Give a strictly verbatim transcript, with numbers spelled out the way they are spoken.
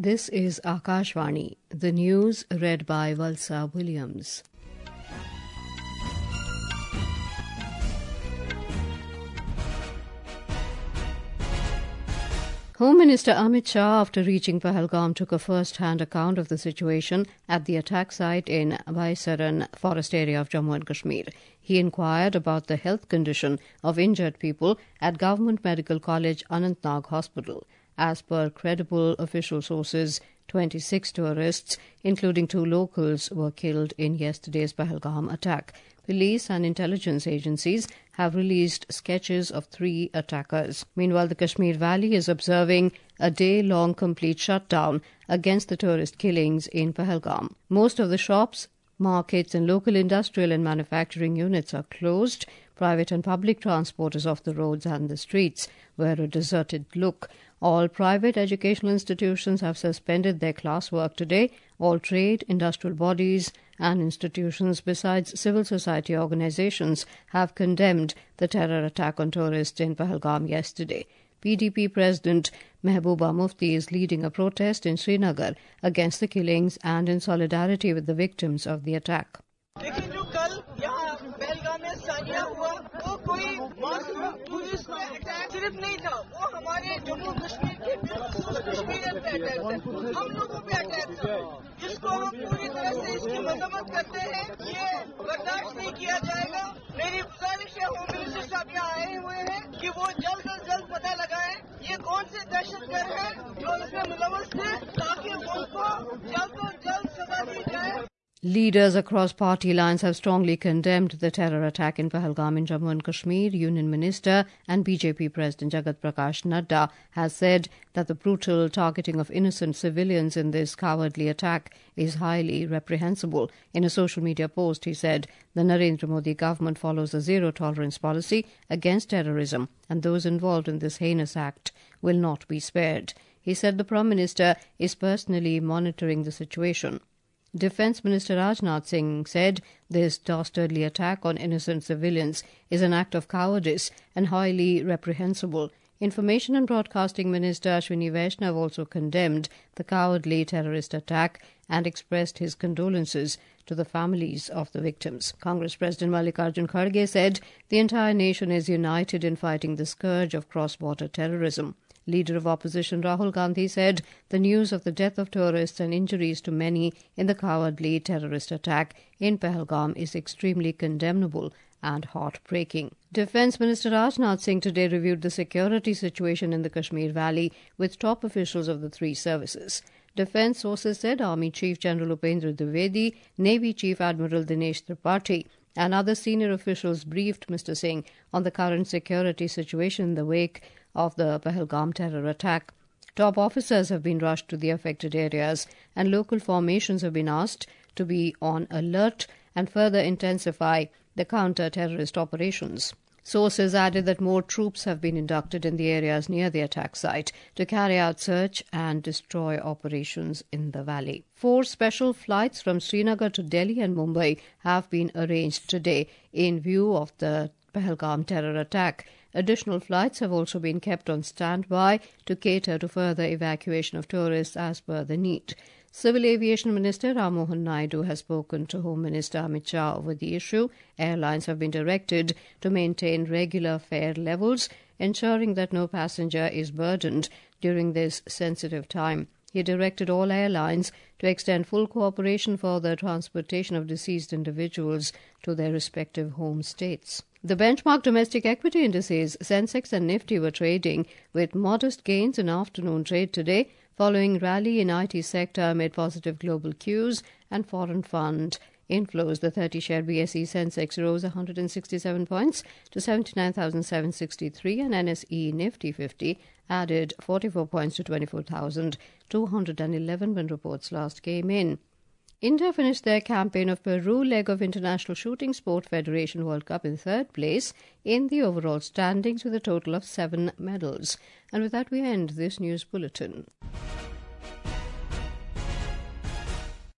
This is Akashvani, the news read by Valsa Williams. Home Minister Amit Shah, after reaching Pahalgam, took a first-hand account of the situation at the attack site in Baisaran forest area of Jammu and Kashmir. He inquired about the health condition of injured people at Government Medical College Anantnag Hospital. As per credible official sources, twenty-six tourists, including two locals, were killed in yesterday's Pahalgam attack. Police and intelligence agencies have released sketches of three attackers. Meanwhile, the Kashmir Valley is observing a day-long complete shutdown against the tourist killings in Pahalgam. Most of the shops, markets and local industrial and manufacturing units are closed. Private and public transport is off the roads and the streets wear a deserted look. All private educational institutions have suspended their classwork today. All trade, industrial bodies and institutions besides civil society organizations have condemned the terror attack on tourists in Pahalgam yesterday. P D P President Mehbooba Mufti is leading a protest in Srinagar against the killings and in solidarity with the victims of the attack. लेकिन जो कल यहाँ पहलगाम में सानिया हुआ वो कोई मासूम tourist का अटैक सिर्फ नहीं था, वो हमारे जम्मू कश्मीर के बिल्कुल कश्मीरियत पे अटैक था, हम लोगों पे अटैक था, जिसको हम पूरी तरह से इसकी मजम्मत करते हैं। ये बर्दाश्त नहीं किया जाएगा। मेरी गुजारिश है होम मिनिस्टर साहब यहाँ आए हुए हैं कि वो जल्द अज जल्द पता लगाएं ये कौन से दहशतगर्द हैं जो इसमें मुलव्वस थे, ताकि उनको जल्द अज जल्द सजा दी जाए। Leaders across party lines have strongly condemned the terror attack in Pahalgam in Jammu and Kashmir. Union Minister and B J P President Jagat Prakash Nadda has said that the brutal targeting of innocent civilians in this cowardly attack is highly reprehensible. In a social media post, he said the Narendra Modi government follows a zero-tolerance policy against terrorism and those involved in this heinous act will not be spared. He said the Prime Minister is personally monitoring the situation. Defence Minister Rajnath Singh said this dastardly attack on innocent civilians is an act of cowardice and highly reprehensible. Information and Broadcasting Minister Ashwini Vaishnav also condemned the cowardly terrorist attack and expressed his condolences to the families of the victims. Congress President Mallikarjun Kharge said the entire nation is united in fighting the scourge of cross-border terrorism. Leader of Opposition Rahul Gandhi said the news of the death of tourists and injuries to many in the cowardly terrorist attack in Pahalgam is extremely condemnable and heartbreaking. Defence Minister Rajnath Singh today reviewed the security situation in the Kashmir Valley with top officials of the three services. Defence sources said Army Chief General Upendra Dwivedi, Navy Chief Admiral Dinesh Tripathi and other senior officials briefed Mister Singh on the current security situation in the wake of the Pahalgam terror attack. Top officers have been rushed to the affected areas and local formations have been asked to be on alert and further intensify the counter-terrorist operations. Sources added that more troops have been inducted in the areas near the attack site to carry out search and destroy operations in the valley. Four special flights from Srinagar to Delhi and Mumbai have been arranged today in view of the Pahalgam terror attack. Additional flights have also been kept on standby to cater to further evacuation of tourists as per the need. Civil Aviation Minister Ram Mohan Naidu has spoken to Home Minister Amit Shah over the issue. Airlines have been directed to maintain regular fare levels, ensuring that no passenger is burdened during this sensitive time. He directed all airlines to extend full cooperation for the transportation of deceased individuals to their respective home states. The benchmark domestic equity indices, Sensex and Nifty, were trading with modest gains in afternoon trade today, following rally in I T sector amid positive global cues and foreign fund inflows. The thirty-share B S E Sensex rose one hundred sixty-seven points to seventy-nine thousand seven hundred sixty-three and N S E Nifty fifty added forty-four points to twenty-four thousand two hundred eleven when reports last came in. India finished their campaign of Peru leg of International Shooting Sport Federation World Cup in third place in the overall standings with a total of seven medals. And with that we end this news bulletin.